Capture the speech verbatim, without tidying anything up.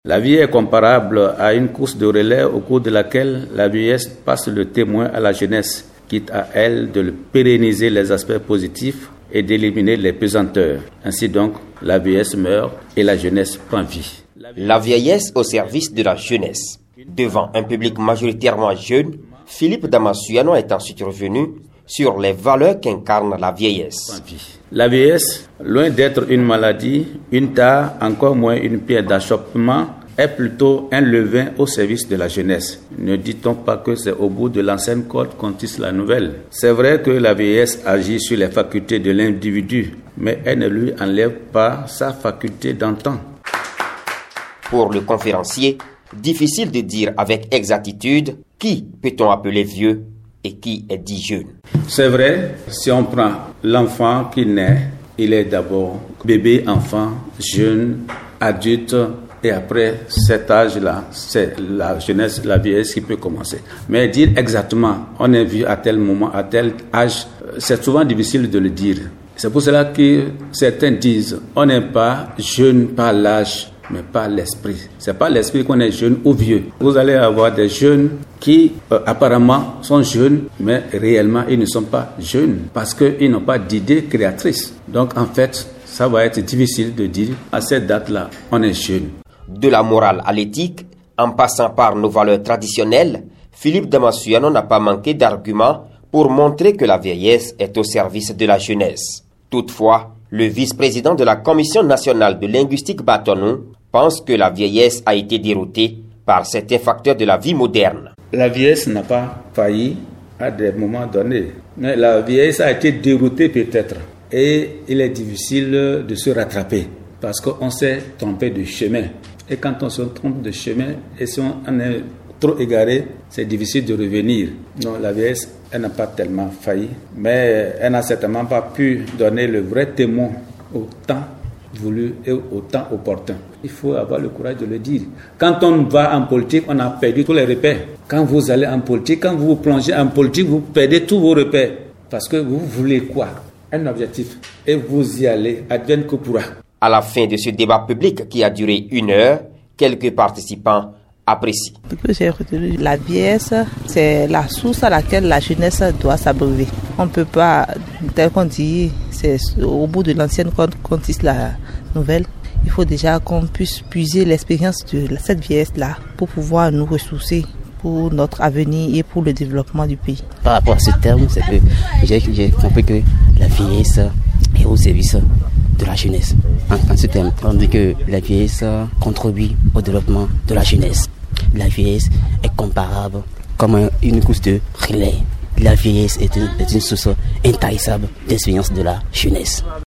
La vie est comparable à une course de relais au cours de laquelle la vieillesse passe le témoin à la jeunesse, quitte à elle de pérenniser les aspects positifs et d'éliminer les pesanteurs. Ainsi donc, la vieillesse meurt et la jeunesse prend vie. La vieillesse au service de la jeunesse. Devant un public majoritairement jeune, Philippe Damasuyano est ensuite revenu sur les valeurs qu'incarne la vieillesse. La vieillesse, loin d'être une maladie, une tare, encore moins une pierre d'achoppement, est plutôt un levain au service de la jeunesse. Ne dit-on pas que c'est au bout de l'ancienne corde qu'on tisse la nouvelle? C'est vrai que la vieillesse agit sur les facultés de l'individu, mais elle ne lui enlève pas sa faculté d'antan. Pour le conférencier, difficile de dire avec exactitude qui peut-on appeler vieux et qui est dit jeune. C'est vrai, si on prend l'enfant qui naît, il est d'abord bébé, enfant, jeune, adulte, et après cet âge-là, c'est la jeunesse, la vieillesse qui peut commencer. Mais dire exactement, on est vieux à tel moment, à tel âge, c'est souvent difficile de le dire. C'est pour cela que certains disent, on n'est pas jeune par l'âge, mais pas l'esprit. C'est pas l'esprit qu'on est jeune ou vieux. Vous allez avoir des jeunes qui euh, apparemment sont jeunes, mais réellement ils ne sont pas jeunes parce qu'ils n'ont pas d'idée créatrice. Donc en fait, ça va être difficile de dire à cette date-là, on est jeune. De la morale à l'éthique, en passant par nos valeurs traditionnelles, Philippe Damasuyano n'a pas manqué d'arguments pour montrer que la vieillesse est au service de la jeunesse. Toutefois, le vice-président de la Commission nationale de linguistique Batonou pense que la vieillesse a été déroutée par certains facteurs de la vie moderne. La vieillesse n'a pas failli à des moments donnés, mais la vieillesse a été déroutée peut-être. Et il est difficile de se rattraper parce qu'on s'est trompé de chemin. Et quand on se trompe de chemin et si on est trop égaré, c'est difficile de revenir. Non, la vieillesse, elle n'a pas tellement failli, mais elle n'a certainement pas pu donner le vrai témoin au temps voulu et au temps opportun. Il faut avoir le courage de le dire. Quand on va en politique, on a perdu tous les repères. Quand vous allez en politique, quand vous vous plongez en politique, vous perdez tous vos repères. Parce que vous voulez quoi? Un objectif. Et vous y allez, advienne que pourra. À la fin de ce débat public qui a duré une heure, quelques participants apprécient. Ce que j'ai retenu, la vieillesse, c'est la source à laquelle la jeunesse doit s'abreuver. On ne peut pas, tel qu'on dit, c'est au bout de l'ancienne corde qu'on tisse la nouvelle. Il faut déjà qu'on puisse puiser l'expérience de cette vieillesse-là pour pouvoir nous ressourcer pour notre avenir et pour le développement du pays. Par rapport à ce terme, c'est que j'ai, j'ai compris que la vieillesse est au service de la jeunesse. En, en ce terme, on dit que la vieillesse contribue au développement de la jeunesse. La vieillesse est comparable comme une course de relais. La vieillesse est une, est une source intarissable d'expérience de la jeunesse.